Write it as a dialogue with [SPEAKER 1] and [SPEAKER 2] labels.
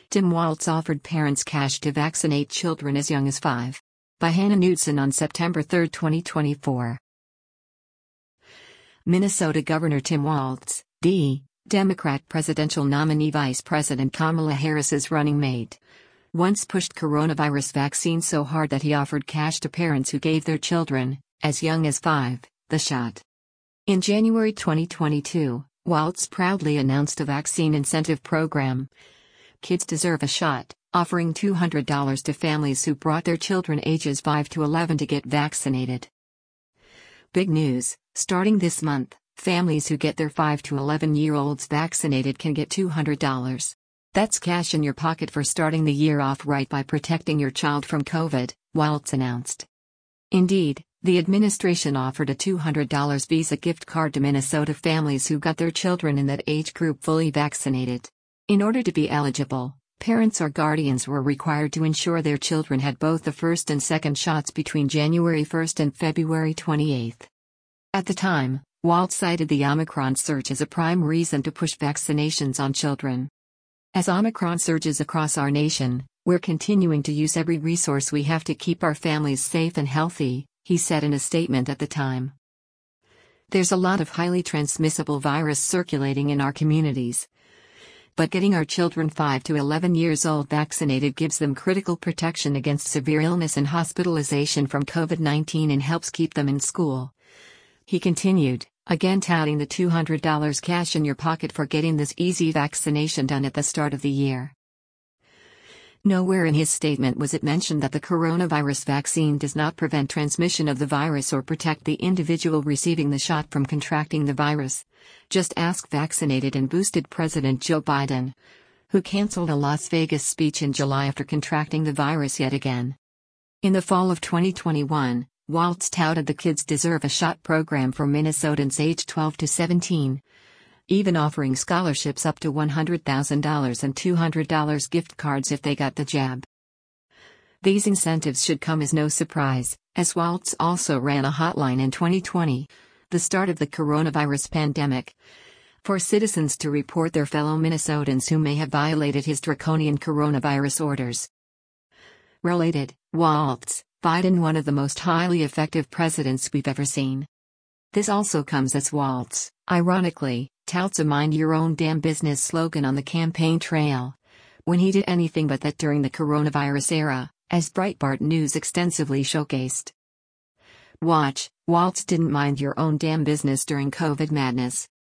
[SPEAKER 1] Tim Walz offered parents cash to vaccinate children as young as 5. By Hannah Knudsen on September 3, 2024. Minnesota Governor Tim Walz, D., Democrat presidential nominee Vice President Kamala Harris's running mate, once pushed coronavirus vaccine so hard that he offered cash to parents who gave their children, as young as 5, the shot. In January 2022, Walz proudly announced a vaccine incentive program, Kids Deserve a Shot, offering $200 to families who brought their children ages 5 to 11 to get vaccinated. Big news, starting this month, families who get their 5 to 11-year-olds vaccinated can get $200. That's cash in your pocket for starting the year off right by protecting your child from COVID, Walz announced. Indeed, the administration offered a $200 Visa gift card to Minnesota families who got their children in that age group fully vaccinated. In order to be eligible, parents or guardians were required to ensure their children had both the first and second shots between January 1 and February 28. At the time, Walz cited the Omicron surge as a prime reason to push vaccinations on children. As Omicron surges across our nation, we're continuing to use every resource we have to keep our families safe and healthy, he said in a statement at the time. There's a lot of highly transmissible virus circulating in our communities. But getting our children 5 to 11 years old vaccinated gives them critical protection against severe illness and hospitalization from COVID-19 and helps keep them in school. He continued, again touting the $200 cash in your pocket for getting this easy vaccination done at the start of the year. Nowhere in his statement was it mentioned that the coronavirus vaccine does not prevent transmission of the virus or protect the individual receiving the shot from contracting the virus. Just ask vaccinated and boosted President Joe Biden, who canceled a Las Vegas speech in July after contracting the virus yet again. In the fall of 2021, Walz touted the Kids Deserve a Shot program for Minnesotans aged 12 to 17. Even offering scholarships up to $100,000 and $200 gift cards if they got the jab. These incentives should come as no surprise, as Walz also ran a hotline in 2020, the start of the coronavirus pandemic, for citizens to report their fellow Minnesotans who may have violated his draconian coronavirus orders. Related, Walz, Biden one of the most highly effective presidents we've ever seen. This also comes as Walz, ironically, touts a mind your own damn business slogan on the campaign trail, when he did anything but that during the coronavirus era, as Breitbart News extensively showcased. Watch, Walz didn't mind your own damn business during COVID madness.